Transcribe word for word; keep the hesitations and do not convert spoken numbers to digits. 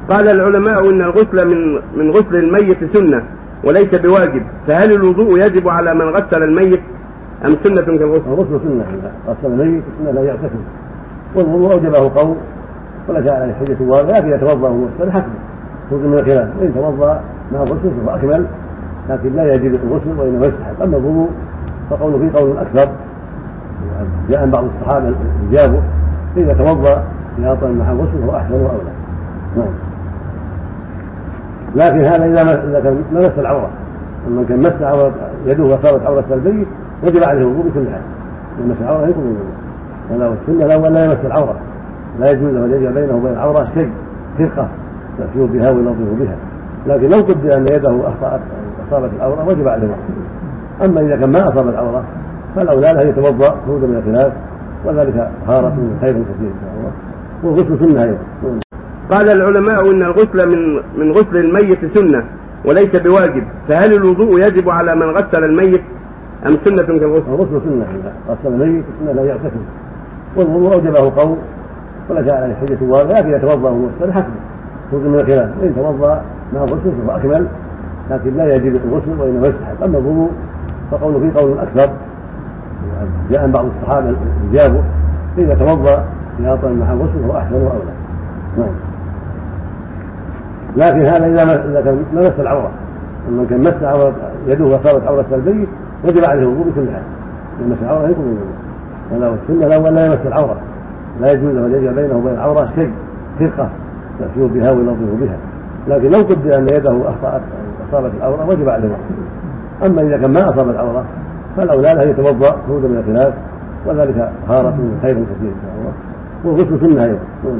قال العلماء إن الغسل من من غسل الميت سنة وليس بواجب، فهل الوضوء يجب على من غسل الميت أم سنة كالغسل؟ الغسل سنة، غسل الميت سنة لا يغتسل، والوضوء أوجبه قوم وليس عليه حجة واضحة، لكن يتوضأ ويغسل حسب خروج من الخلاف، إن توضأ مع الغسل فهو أكمل، لكن لا يجب الغسل وإنما يستحب. أما الوضوء فقوله فيه قول أكثر، جاء بعض الصحابة إجابه إذا توضأ في أطول مع الغسل فهو أحسن وأولى. نعم. لكن هذا إذا كان مس العورة، ومن كان مس عورة يده وصارت عورة البيت وجب عليه الوضوء بكل حال، لمس العورة يكون الوضوء، ولا السنة الأول لا يمس العورة، لا يجوز أن يجعل بينه وبين العورة شيء فرقة يأتيه بها وينظف بها، لكن لو قدر أن يده أخطأت أصابت العورة وجب عليه الوضوء. أما إذا كان ما أصاب العورة فالأولى له يتوضأ خروجا من الخلاف، وذلك طهارة خير كثير إن شاء الله، والغسل سنة أيضا. قال العلماء إن الغسل من من غسل الميت سنة وليس بواجب، فهل الوضوء يجب على من غسل الميت أم سنة كالغسل؟ الغسل سنة، غسل الميت سنة لا يغتسل، والوضوء أوجبه قوم وليس عليه حجة واضحة، لكن يتوضأ ويغسل حسب خروج من الخلاف، إن توضأ مع الغسل فهو أكمل، لكن لا يجب الغسل وإنما يستحب. أما الوضوء فقوله فيه قول أكثر، جاء بعض الصحابة إجابه إذا توضأ في أطول مع الغسل فهو أحسن وأولى. نعم. لكن هذا إذا كان مس العورة، ومن كان مس عورة يده وصارت عورة البيت وجب عليه الوضوء بكل حال، لمس العورة يكون الوضوء، ولا السنة الأول لا يمس العورة، لا يجوز أن يجعل بينه وبين العورة شيء فرقة يأتيه بها وينظف بها، لكن لو قدر أن يده أخطأت أصابت العورة وجب عليه الوضوء. أما إذا كان ما أصاب العورة فالأولى له يتوضأ خروجا من الخلاف، وذلك طهارة خير كثير إن شاء الله، والغسل سنة أيضا.